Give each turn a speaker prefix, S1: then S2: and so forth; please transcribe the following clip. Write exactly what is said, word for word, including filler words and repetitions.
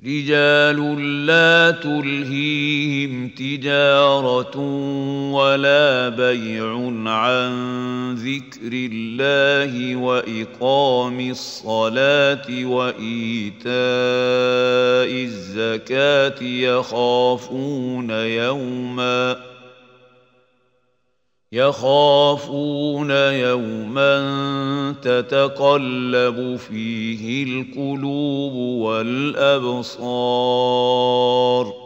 S1: رجال لا تلهيهم تجارة ولا بيع عن ذكر الله وإقام الصلاة وإيتاء الزكاة يخافون يوما يخافون يوما تتقلب فيه القلوب والأبصار